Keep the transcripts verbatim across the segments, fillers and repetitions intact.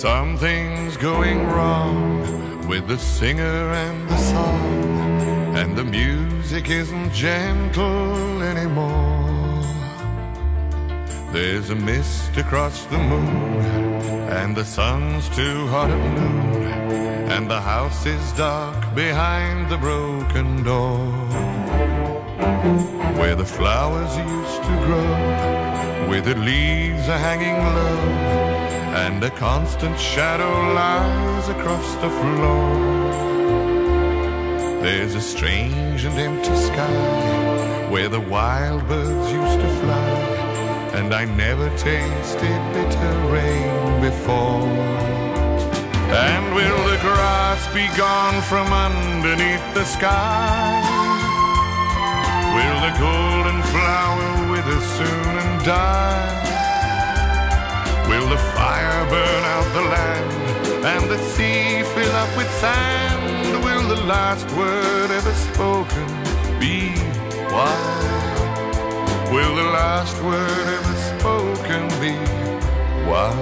Something's going wrong with the singer and the song, and the music isn't gentle anymore. There's a mist across the moon, and the sun's too hot at noon, and the house is dark behind the broken door. Where the flowers used to grow, withered leaves are hanging low, and a constant shadow lies across the floor. There's a strange and empty sky where the wild birds used to fly, and I never tasted bitter rain before. And will the grass be gone from underneath the sky? Will the golden flower wither soon and die? Will the fire burn out the land, and the sea fill up with sand? Will the last word ever spoken be why? Will the last word ever spoken be why?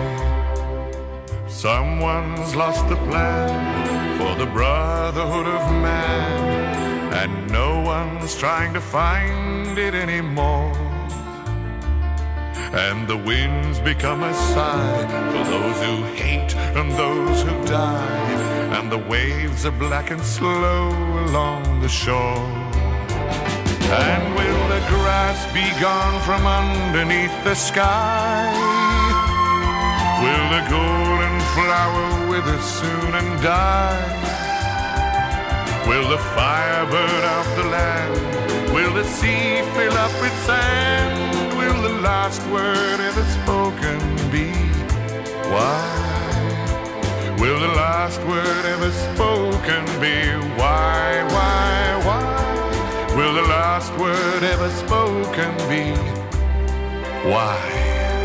Someone's lost the plan for the brotherhood of man, and no one's trying to find it anymore. And the winds become a sigh for those who hate and those who die, and the waves are black and slow along the shore. And will the grass be gone from underneath the sky? Will the golden flower wither soon and die? Will the fire burn out the land? Will the sea fill up with sand? Will the last word ever spoken be why? Will the last word ever spoken be why, why, why? Will the last word ever spoken be why?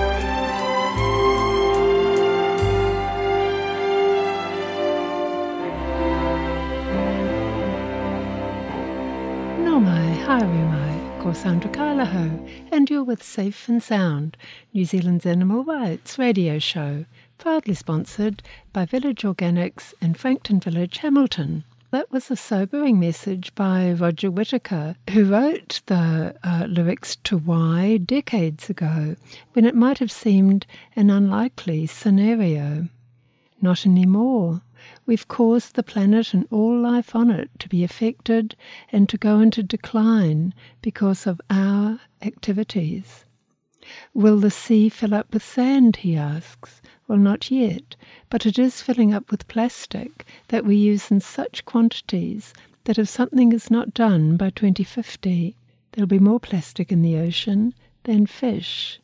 No mai, haere mai, ko Sandra Kailaho, and you're with Safe and Sound, New Zealand's animal rights radio show, proudly sponsored by Village Organics in Frankton Village, Hamilton. That was a sobering message by Roger Whittaker, who wrote the uh, lyrics to Why decades ago, when it might have seemed an unlikely scenario. Not anymore. We've caused the planet and all life on it to be affected and to go into decline because of our activities. Will the sea fill up with sand, he asks. Well, not yet, but it is filling up with plastic that we use in such quantities that if something is not done by twenty fifty, there'll be more plastic in the ocean than fish.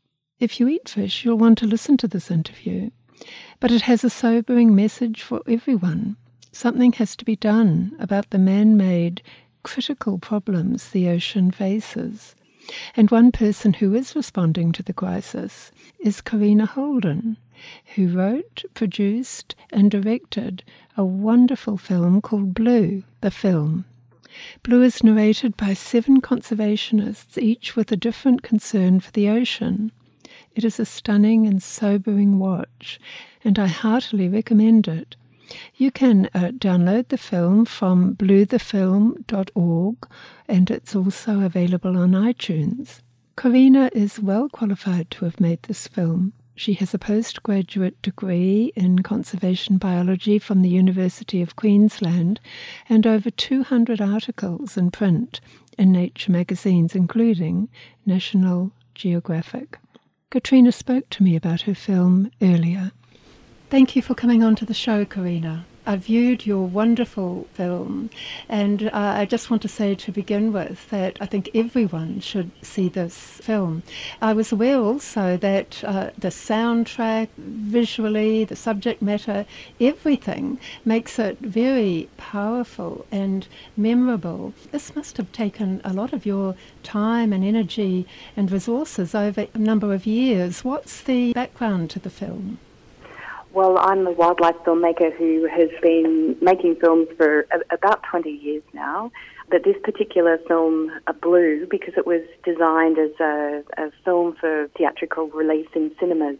If you eat fish, you'll want to listen to this interview. But it has a sobering message for everyone. Something has to be done about the man-made, critical problems the ocean faces. And one person who is responding to the crisis is Karina Holden, who wrote, produced, and directed a wonderful film called Blue, the Film. Blue is narrated by seven conservationists, each with a different concern for the ocean. It is a stunning and sobering watch, and I heartily recommend it. You can uh, download the film from blue the film dot org, and it's also available on iTunes. Karina is well qualified to have made this film. She has a postgraduate degree in conservation biology from the University of Queensland and over two hundred articles in print in Nature magazines, including National Geographic. Katrina spoke to me about her film earlier. Thank you for coming on to the show, Karina. I viewed your wonderful film, and uh, I just want to say to begin with that I think everyone should see this film. I was aware also that uh, the soundtrack, visually, the subject matter, everything makes it very powerful and memorable. This must have taken a lot of your time and energy and resources over a number of years. What's the background to the film? Well, I'm a wildlife filmmaker who has been making films for a, about twenty years now. But this particular film, uh, Blue, because it was designed as a, a film for theatrical release in cinemas,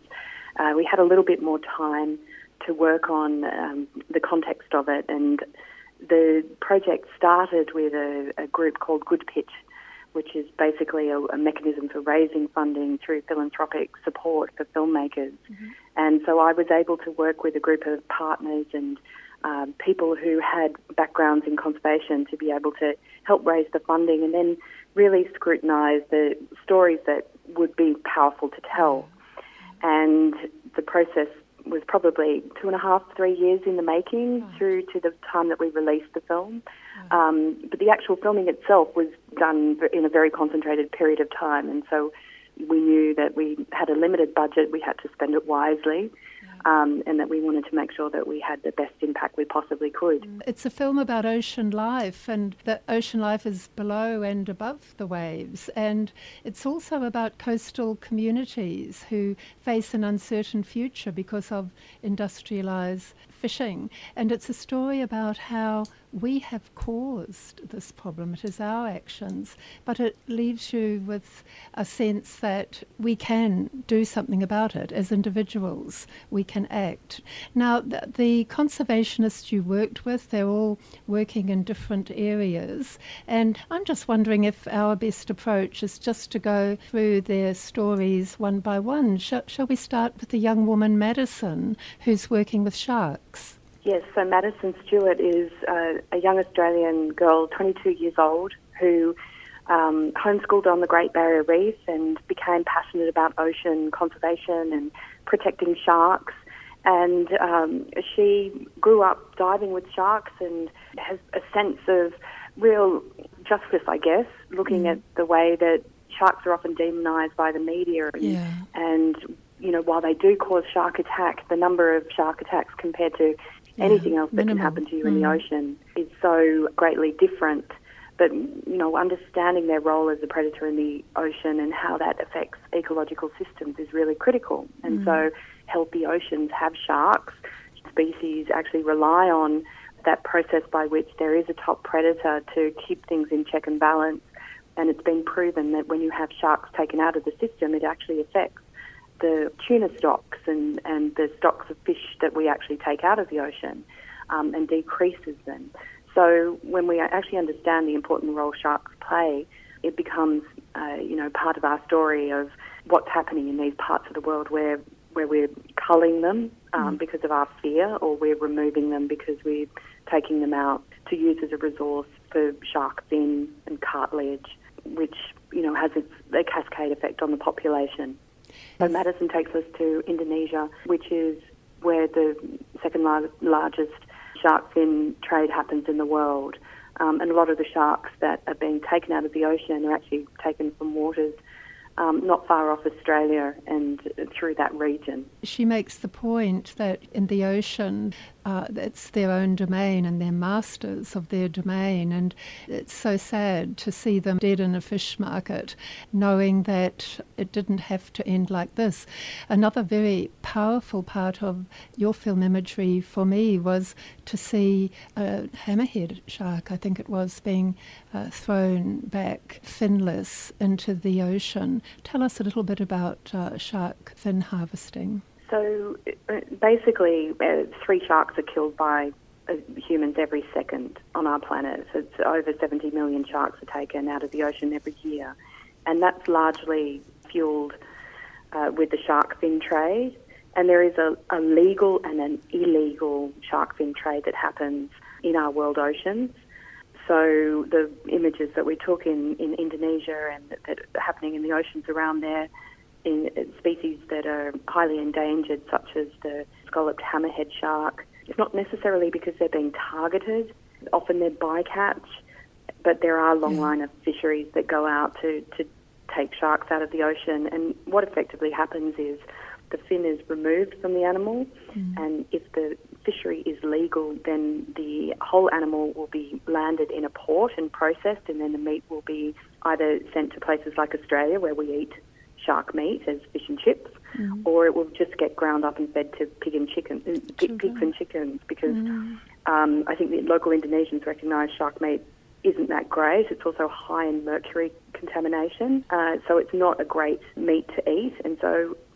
uh, we had a little bit more time to work on um, the context of it, and the project started with a, a group called Good Pitch, which is basically a, a mechanism for raising funding through philanthropic support for filmmakers. Mm-hmm. And so I was able to work with a group of partners and um, people who had backgrounds in conservation to be able to help raise the funding and then really scrutinise the stories that would be powerful to tell. And the process was probably two and a half, three years in the making right. through to the time that we released the film. Right. Um, but the actual filming itself was done in a very concentrated period of time, and so we knew that we had a limited budget, we had to spend it wisely, yeah. um, and that we wanted to make sure that we had the best impact we possibly could. It's a film about ocean life, and that ocean life is below and above the waves, and it's also about coastal communities who face an uncertain future because of industrialised fishing, and it's a story about how we have caused this problem. It is our actions, but it leaves you with a sense that we can do something about it as individuals. We can act. Now, the, the conservationists you worked with, they're all working in different areas, and I'm just wondering if our best approach is just to go through their stories one by one. Shall, shall we start with the young woman, Madison, who's working with sharks? Yes, so Madison Stewart is uh, a young Australian girl, twenty-two years old, who um, homeschooled on the Great Barrier Reef and became passionate about ocean conservation and protecting sharks. And um, she grew up diving with sharks and has a sense of real justice, I guess, looking mm. at the way that sharks are often demonised by the media. And, yeah. and, you know, while they do cause shark attack, the number of shark attacks compared to anything else that Minimal. can happen to you mm. in the ocean is so greatly different. But, you know, understanding their role as a predator in the ocean and how that affects ecological systems is really critical. And mm. so healthy oceans have sharks. Species actually rely on that process by which there is a top predator to keep things in check and balance. And it's been proven that when you have sharks taken out of the system, it actually affects the tuna stocks and, and the stocks of fish that we actually take out of the ocean um, and decreases them. So when we actually understand the important role sharks play, it becomes, uh, you know, part of our story of what's happening in these parts of the world where, where we're culling them um, mm. because of our fear, or we're removing them because we're taking them out to use as a resource for shark fin and cartilage, which, you know, has its, a cascade effect on the population. So Madison takes us to Indonesia, which is where the second lar- largest shark fin trade happens in the world. Um, and a lot of the sharks that are being taken out of the ocean are actually taken from waters um, not far off Australia and through that region. She makes the point that in the ocean, uh, it's their own domain and they're masters of their domain, and it's so sad to see them dead in a fish market, knowing that it didn't have to end like this. Another very powerful part of your film imagery for me was to see a hammerhead shark, I think it was, being uh, thrown back finless into the ocean. Tell us a little bit about uh, shark fin harvesting. So basically, uh, three sharks are killed by uh, humans every second on our planet. So it's over seventy million sharks are taken out of the ocean every year. And that's largely fueled uh, with the shark fin trade. And there is a, a legal and an illegal shark fin trade that happens in our world oceans. So the images that we took in, in Indonesia and that, that are happening in the oceans around there, in species that are highly endangered, such as the scalloped hammerhead shark, it's not necessarily because they're being targeted. Often they're bycatch, but there are long line of fisheries that go out to, to take sharks out of the ocean. And what effectively happens is the fin is removed from the animal, mm. and if the fishery is legal, then the whole animal will be landed in a port and processed, and then the meat will be either sent to places like Australia, where we eat shark meat as fish and chips, mm. or it will just get ground up and fed to pig and chicken, pig, pigs and chickens, because mm. um, I think the local Indonesians recognise shark meat isn't that great. It's also high in mercury contamination, uh, so it's not a great meat to eat. And so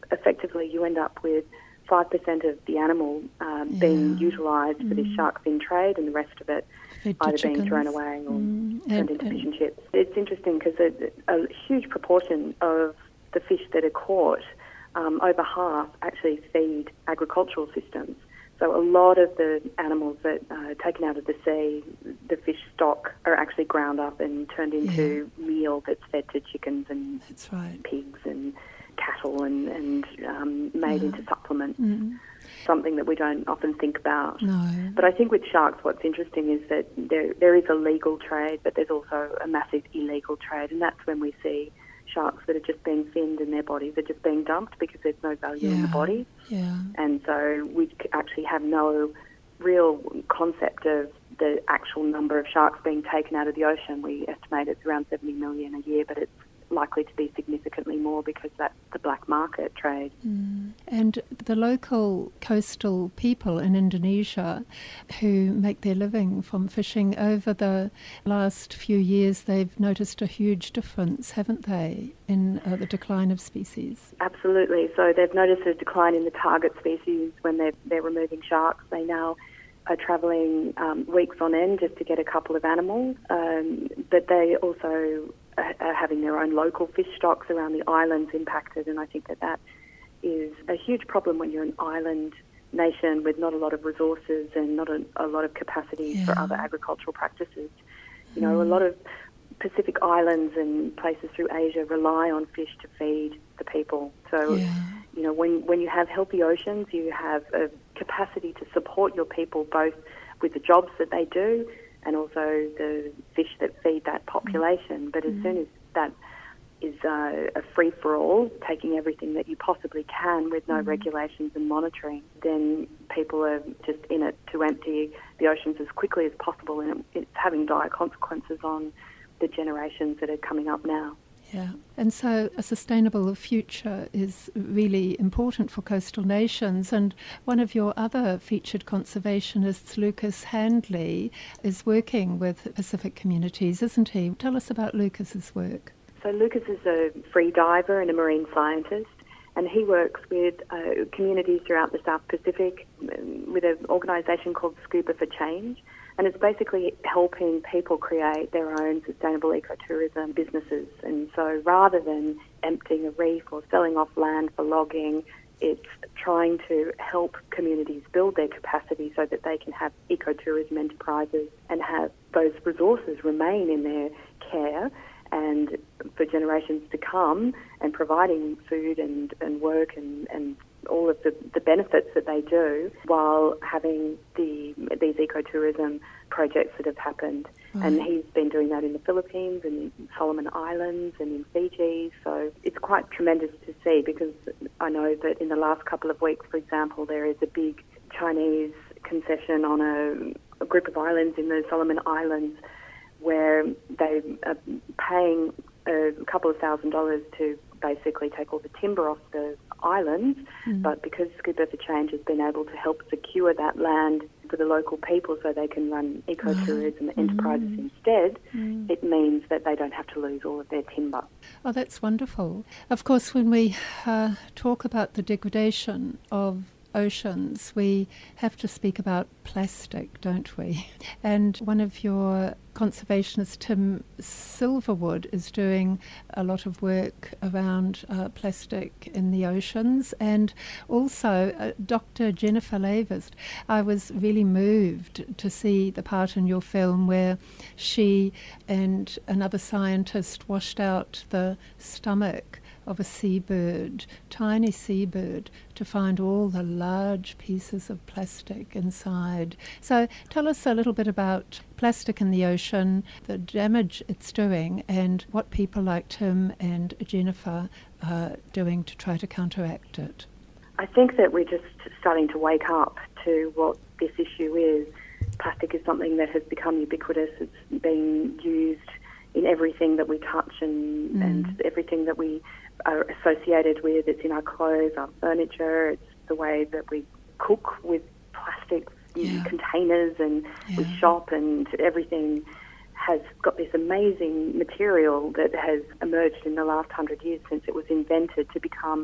effectively you end up with five percent of the animal um, yeah. being utilised mm. for this shark fin trade, and the rest of it Fed either chickens. being thrown away or mm. turned and, into and fish and chips. It's interesting because a, a huge proportion of the fish that are caught, um, over half, actually feed agricultural systems. So a lot of the animals that are taken out of the sea, the fish stock, are actually ground up and turned into yeah. meal that's fed to chickens and that's right. pigs and cattle and, and um, made yeah. into supplements, mm. something that we don't often think about. No. But I think with sharks what's interesting is that there there is a legal trade, but there's also a massive illegal trade, and that's when we see sharks that are just being finned and their bodies are just being dumped because there's no value yeah. in the body. Yeah. And so we actually have no real concept of the actual number of sharks being taken out of the ocean. We estimate it's around seventy million a year, but it's likely to be significantly more because that's the black market trade. Mm. And the local coastal people in Indonesia who make their living from fishing, over the last few years they've noticed a huge difference, haven't they, in uh, the decline of species? Absolutely. So they've noticed a decline in the target species when they're, they're removing sharks. They now are travelling um, weeks on end just to get a couple of animals, um, but they also are having their own local fish stocks around the islands impacted, and I think that that is a huge problem when you're an island nation with not a lot of resources and not a, a lot of capacity yeah. for other agricultural practices. You know, mm. a lot of Pacific islands and places through Asia rely on fish to feed the people. So, yeah. you know, when, when you have healthy oceans, you have a capacity to support your people both with the jobs that they do and also the fish that feed that population. But as mm. soon as that is uh, a free-for-all, taking everything that you possibly can with no mm. regulations and monitoring, then people are just in it to empty the oceans as quickly as possible, and it, it's having dire consequences on the generations that are coming up now. Yeah, and so a sustainable future is really important for coastal nations. And one of your other featured conservationists, Lucas Handley, is working with Pacific communities, isn't he? Tell us about Lucas's work. So Lucas is a free diver and a marine scientist, and he works with uh, communities throughout the South Pacific um, with an organisation called Scuba for Change. And it's basically helping people create their own sustainable ecotourism businesses. And so rather than emptying a reef or selling off land for logging, it's trying to help communities build their capacity so that they can have ecotourism enterprises and have those resources remain in their care and for generations to come, and providing food and, and work and, and all of the, the benefits that they do while having the these ecotourism projects that have happened. Right. And he's been doing that in the Philippines and in Solomon Islands and in Fiji. So it's quite tremendous to see, because I know that in the last couple of weeks, for example, there is a big Chinese concession on a, a group of islands in the Solomon Islands where they are paying a couple of thousand dollars to basically take all the timber off the islands, mm. but because Scuba for Change has been able to help secure that land for the local people so they can run ecotourism mm. enterprises mm. instead, mm. it means that they don't have to lose all of their timber. Oh, that's wonderful. Of course, when we uh, talk about the degradation of oceans, we have to speak about plastic, don't we? And one of your conservationists, Tim Silverwood, is doing a lot of work around uh, plastic in the oceans. And also uh, Doctor Jennifer Lavist, I was really moved to see the part in your film where she and another scientist washed out the stomach of a seabird, tiny seabird, to find all the large pieces of plastic inside. So tell us a little bit about plastic in the ocean, the damage it's doing, and what people like Tim and Jennifer are doing to try to counteract it. I think that we're just starting to wake up to what this issue is. Plastic is something that has become ubiquitous. It's being used in everything that we touch and, mm. and everything that we are associated with. It's in our clothes, our furniture, it's the way that we cook with plastic yeah. containers, and yeah. we shop, and everything has got this amazing material that has emerged in the last hundred years since it was invented to become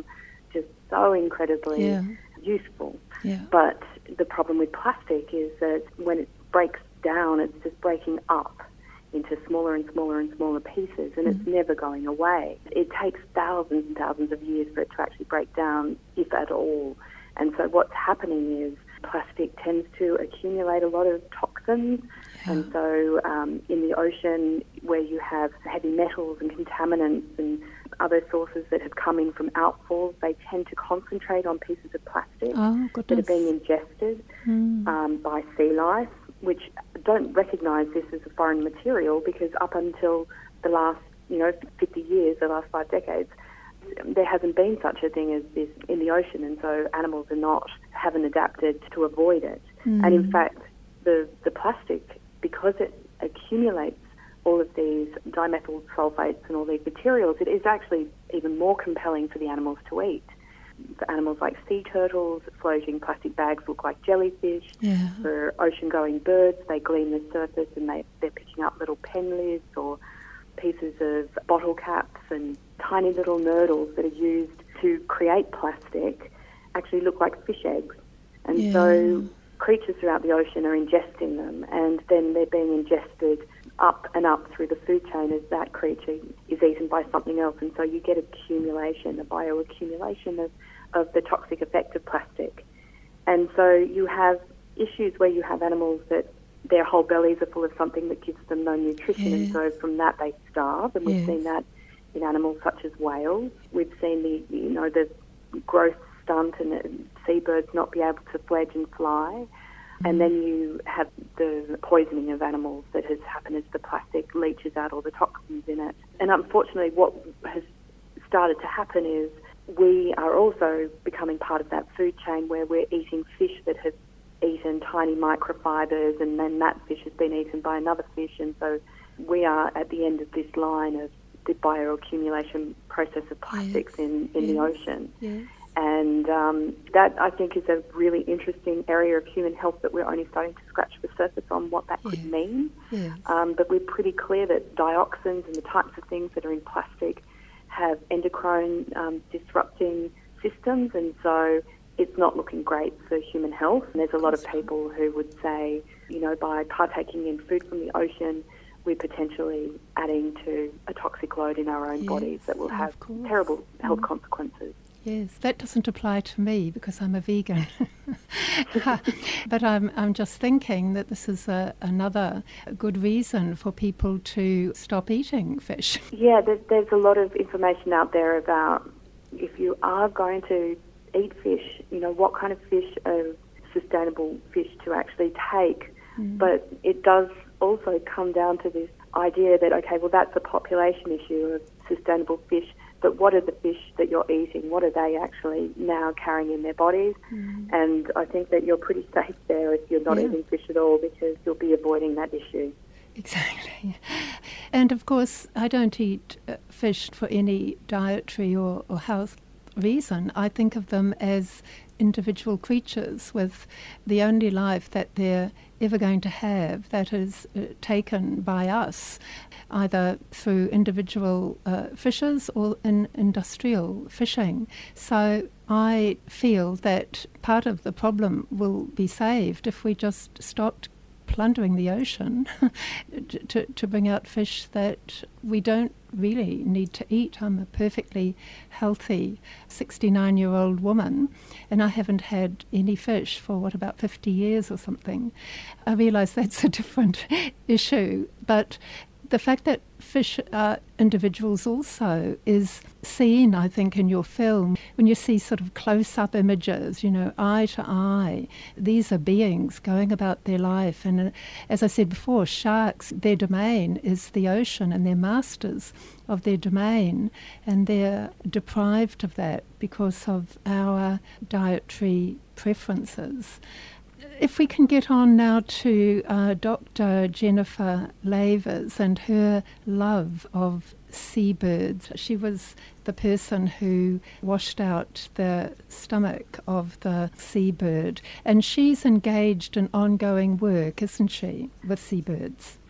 just so incredibly yeah. useful. Yeah. But the problem with plastic is that when it breaks down, it's just breaking up into smaller and smaller and smaller pieces, and mm. it's never going away. It takes thousands and thousands of years for it to actually break down, if at all. And so what's happening is plastic tends to accumulate a lot of toxins, yeah. and so um, in the ocean where you have heavy metals and contaminants and other sources that have come in from outfalls, they tend to concentrate on pieces of plastic oh, that are being ingested mm. um, by sea life, which don't recognise this as a foreign material, because up until the last, you know, fifty years, the last five decades, there hasn't been such a thing as this in the ocean, and so animals are not, haven't adapted to avoid it. Mm. And in fact, the, the plastic, because it accumulates all of these dimethyl sulfates and all these materials, it is actually even more compelling for the animals to eat. For animals like sea turtles, floating plastic bags look like jellyfish. Yeah. For ocean-going birds, they gleam the surface and they, they're picking up little pen lids or pieces of bottle caps, and tiny little nurdles that are used to create plastic actually look like fish eggs. And yeah. so creatures throughout the ocean are ingesting them, and then they're being ingested up and up through the food chain as that creature is eaten by something else. And so you get accumulation, a bioaccumulation of, of the toxic effect of plastic. And so you have issues where you have animals that their whole bellies are full of something that gives them no nutrition, yeah. and so from that they starve. And we've yes. seen that in animals such as whales. We've seen the, you know, the growth stunt and the seabirds not be able to fledge and fly. Mm. And then you have the poisoning of animals that has happened as the plastic leaches out all the toxins in it. And unfortunately, what has started to happen is we are also becoming part of that food chain where we're eating fish that have eaten tiny microfibers, and then that fish has been eaten by another fish, and so we are at the end of this line of the bioaccumulation process of plastics yes. in, in yes. the ocean. Yes. And um, that, I think, is a really interesting area of human health that we're only starting to scratch the surface on what that yes. could mean. Yes. Um, but we're pretty clear that dioxins and the types of things that are in plastic have endocrine um, disrupting systems, and so it's not looking great for human health. And there's a lot of people who would say, you know, by partaking in food from the ocean, we're potentially adding to a toxic load in our own yes, bodies that will have course. terrible health mm. consequences. Yes, that doesn't apply to me because I'm a vegan. But I'm I'm just thinking that this is a, another good reason for people to stop eating fish. Yeah, there's, there's a lot of information out there about if you are going to eat fish, you know, what kind of fish are sustainable fish to actually take. Mm. But it does also come down to this idea that, okay, well, that's a population issue of sustainable fish, but what are the fish that you're eating? What are they actually now carrying in their bodies? Mm. And I think that you're pretty safe there if you're not yeah. eating fish at all, because you'll be avoiding that issue. Exactly. And of course, I don't eat uh, fish for any dietary or, or health reason. I think of them as individual creatures with the only life that they're ever going to have that is uh, taken by us, either through individual uh, fishers or in industrial fishing. So I feel that part of the problem will be saved if we just stopped plundering the ocean to, to bring out fish that we don't really need to eat. I'm a perfectly healthy sixty-nine-year-old woman, and I haven't had any fish for, what, about fifty years or something. I realise that's a different issue, but the fact that fish are individuals also is seen, I think, in your film. When you see sort of close-up images, you know, eye to eye, these are beings going about their life. And uh, as I said before, sharks, their domain is the ocean, and they're masters of their domain, and they're deprived of that because of our dietary preferences. If we can get on now to uh, Doctor Jennifer Lavers and her love of seabirds. She was the person who washed out the stomach of the seabird, and she's engaged in ongoing work, isn't she, with seabirds?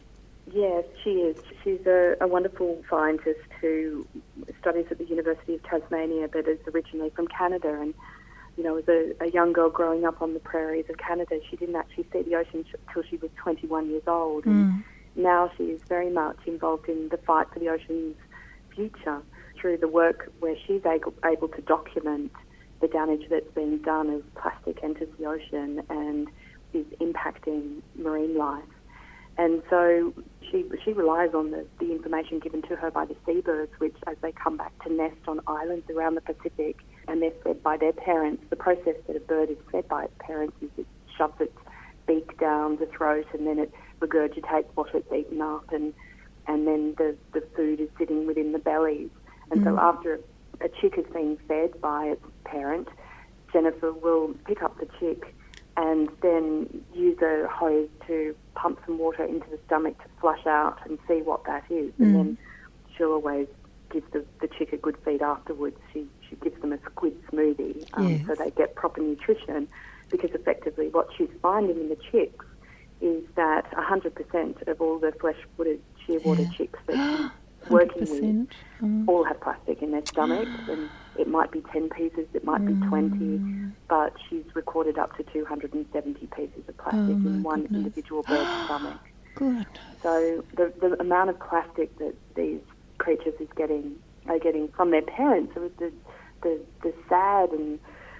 Yes, she is. She's a, a wonderful scientist who studies at the University of Tasmania, but is originally from Canada. And, you know, as a, a young girl growing up on the prairies of Canada, she didn't actually see the ocean until she was twenty-one years old. And Mm. now she is very much involved in the fight for the ocean's future through the work where she's able, able to document the damage that's being done as plastic enters the ocean and is impacting marine life. And so she she relies on the, the information given to her by the seabirds, which as they come back to nest on islands around the Pacific and they're fed by their parents, the process that a bird is fed by its parents is it shoves its beak down the throat and then it regurgitates what it's eaten up, and and then the, the food is sitting within the bellies. And mm. so after a chick has been fed by its parent, Jennifer will pick up the chick and then use a hose to pump some water into the stomach to flush out and see what that is. Mm. And then she'll always give the, the chick a good feed afterwards. She she gives them a squid smoothie um, yes. so they get proper nutrition, because effectively what she's finding in the chicks is that one hundred percent of all the flesh-footed shearwater yeah. chicks that she's working with mm. all have plastic in their stomachs, and it might be ten pieces, it might mm. be twenty, but she's recorded up to two hundred seventy pieces of plastic oh in one goodness. individual bird's stomach. Good. So the, the amount of plastic that these creatures is getting are getting from their parents, so the, the, the sad and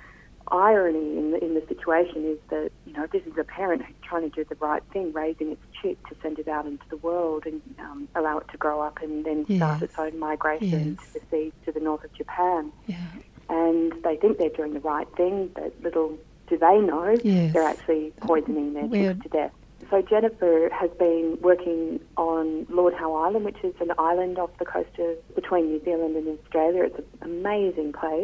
irony in the, in the situation is that, you know, this is a parent who's trying to do the right thing, raising its chick to send it out into the world and um, allow it to grow up and then yes. start its own migration yes. to the sea, to the north of Japan. Yeah. And they think they're doing the right thing, but little do they know yes. they're actually poisoning their Weird. chicks to death. So Jennifer has been working on Lord Howe Island, which is an island off the coast of between New Zealand and Australia. It's an amazing place.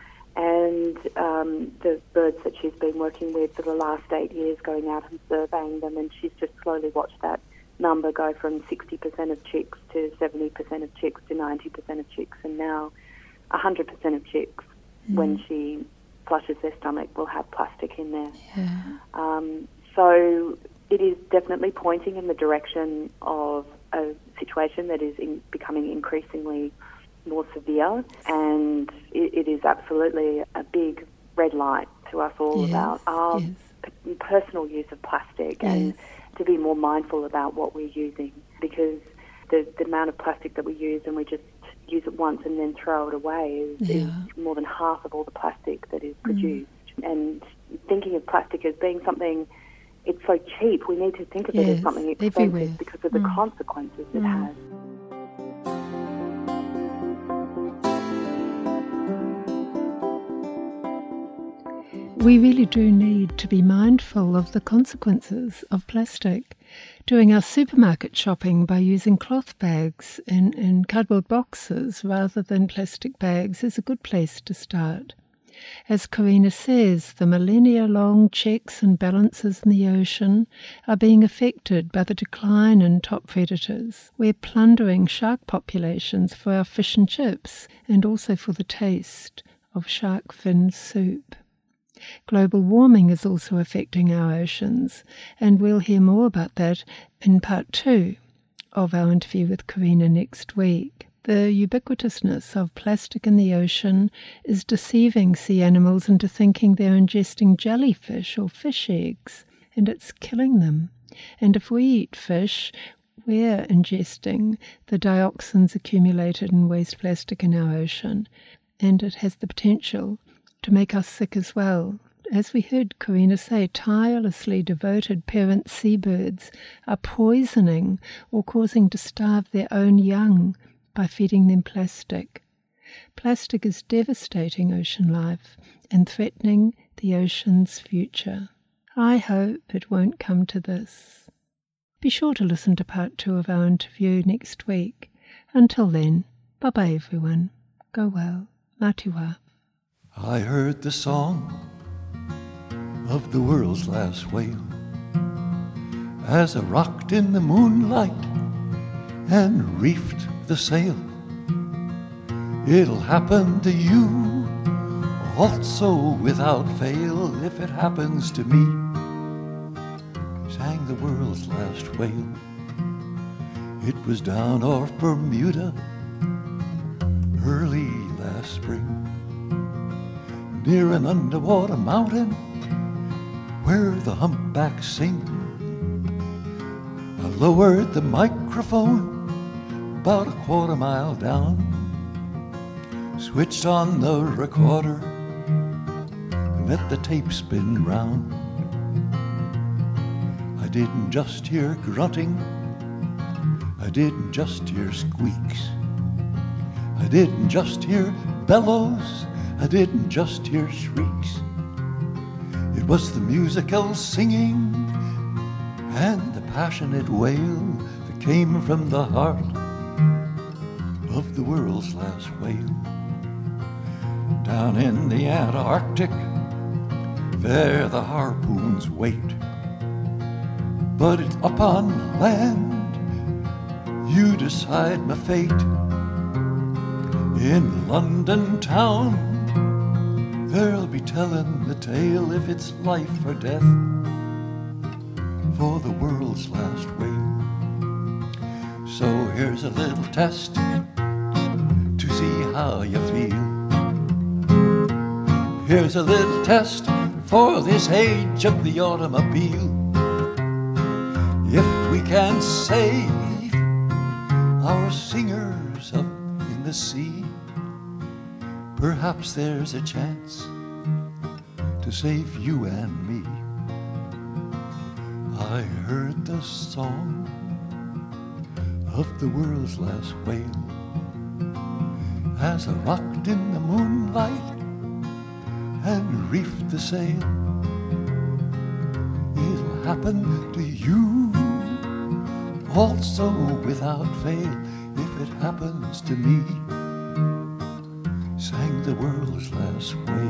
And um, the birds that she's been working with for the last eight years, going out and surveying them, and she's just slowly watched that number go from sixty percent of chicks to seventy percent of chicks to ninety percent of chicks, and now one hundred percent of chicks, mm. when she flushes their stomach, will have plastic in there. Yeah. Um, so it is definitely pointing in the direction of a situation that is in, becoming increasingly more severe, and it, it is absolutely a big red light to us all yes, about our yes. p- personal use of plastic yes. and to be more mindful about what we're using, because the, the amount of plastic that we use and we just use it once and then throw it away is, yeah. is more than half of all the plastic that is produced. Mm. And thinking of plastic as being something, it's so cheap, we need to think of yes, it as something expensive everywhere. because of the mm. consequences it mm. has. We really do need to be mindful of the consequences of plastic. Doing our supermarket shopping by using cloth bags and, and cardboard boxes rather than plastic bags is a good place to start. As Karina says, the millennia-long checks and balances in the ocean are being affected by the decline in top predators. We're plundering shark populations for our fish and chips, and also for the taste of shark fin soup. Global warming is also affecting our oceans, and we'll hear more about that in part two of our interview with Karina next week. The ubiquitousness of plastic in the ocean is deceiving sea animals into thinking they're ingesting jellyfish or fish eggs, and it's killing them. And if we eat fish, we're ingesting the dioxins accumulated in waste plastic in our ocean, and it has the potential to make us sick as well. As we heard Karina say, tirelessly devoted parent seabirds are poisoning or causing to starve their own young by feeding them plastic. Plastic is devastating ocean life and threatening the ocean's future. I hope it won't come to this. Be sure to listen to part two of our interview next week. Until then, bye-bye everyone. Go well. Matiwa. I heard the song of the world's last whale as I rocked in the moonlight and reefed the sail. It'll happen to you also without fail if it happens to me, sang the world's last whale. It was down off Bermuda early last spring, near an underwater mountain where the humpbacks sing. I lowered the microphone about a quarter mile down, switched on the recorder, and let the tape spin round. I didn't just hear grunting, I didn't just hear squeaks, I didn't just hear bellows, I didn't just hear shrieks. It was the musical singing and the passionate wail that came from the heart of the world's last whale. Down in the Antarctic, there the harpoons wait, but up on land you decide my fate. In London town they'll be telling the tale if it's life or death for the world's last whale. So here's a little test to see how you feel. Here's a little test for this age of the automobile. If we can save our singers up in the sea, perhaps there's a chance to save you and me. I heard the song of the world's last whale as I rocked in the moonlight and reefed the sail. It'll happen to you also without fail if it happens to me, sang the world's last whale.